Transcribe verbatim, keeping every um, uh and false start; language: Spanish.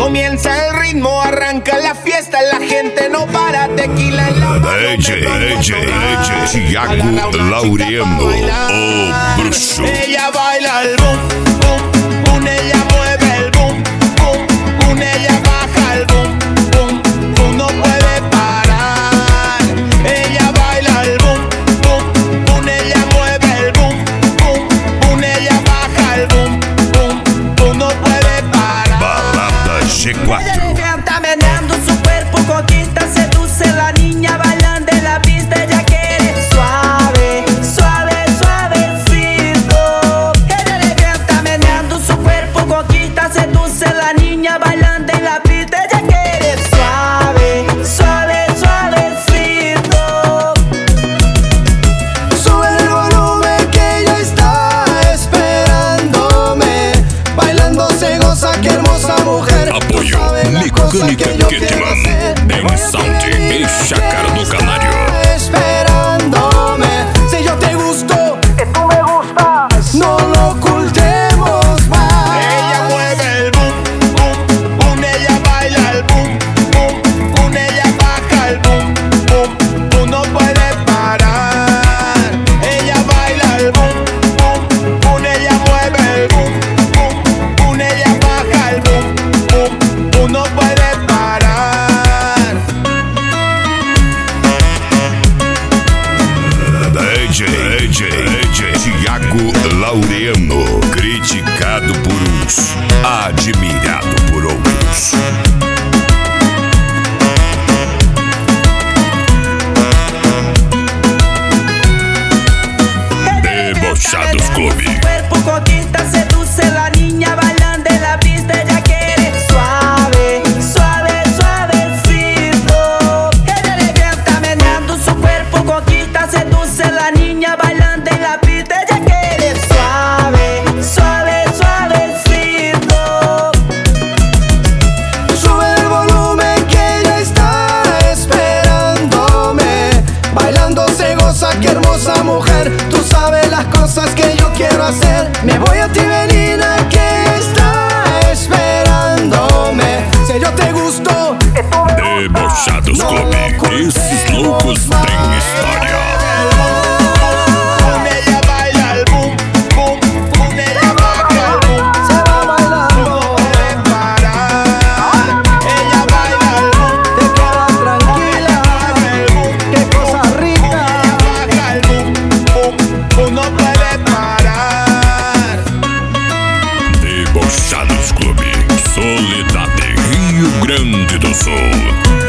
Comienza el ritmo, arranca la fiesta, la gente no para, tequila en la mano. D J, D J, D J, Thiago Laureano, o bruxo. Ella baila el boom, boom, boom, ella mueve el boom, boom, boom, ella baja el boom, boom, boom, no puede parar. Ella baila el boom, boom, boom, ella mueve el boom, boom, boom, ella baja el boom, boom, boom, no puede parar. Balada G cuatro. Está meneando su cuerpo, conquista, seduce la niña bailando en la pista, ella quiere suave, suave, suavecito. Ella le está meneando su cuerpo, conquista, seduce la niña bailando en la pista, ella quiere suave, suave, suavecito. Sube el volumen que ella está esperándome, bailando se goza, qué hermosa mujer. Apoyo Mecânica Kitman, en Sound e Chácara do Canário. Esperándome, si yo te gusto, que tú me gustas, no lo ocultemos más. Ella mueve el boom, boom, boom, ella baila el boom, boom, boom, ella baja el boom, boom, boom, no puede parar. Ella baila el boom, boom, boom, ella mueve el boom, boom, boom, ella baja el boom, boom, boom, no puede parar. D J, D J, D J, Thiago Laureano, criticado por uns, admirado por outros. Debochados Clube. Su cuerpo conquista, seduce la niña bailando en la pista, ella quiere suave, suave, suavecito. Ella le está meneando su cuerpo, conquista, seduce la niña bailando en la pista, ella quiere suave, suave, suavecito. Sube el volumen que ella está esperándome, bailando se goza, qué hermosa mujer. Tú sabes las cosas que yo quiero hacer. Me voy a ti, menina, que está esperándome. Si yo te gusto, que tú me Debochados Clube. Esses loucos têm história. Boom, ella baila el boom, boom, boom, ella baja el boom, se va bailando, no puede parar. Ella baila el boom, te quedas tranquila, qué cosa rica. baja el boom, boom, boom, no puede parar. Debochados Clube, Soledade, Rio Grande do Sul.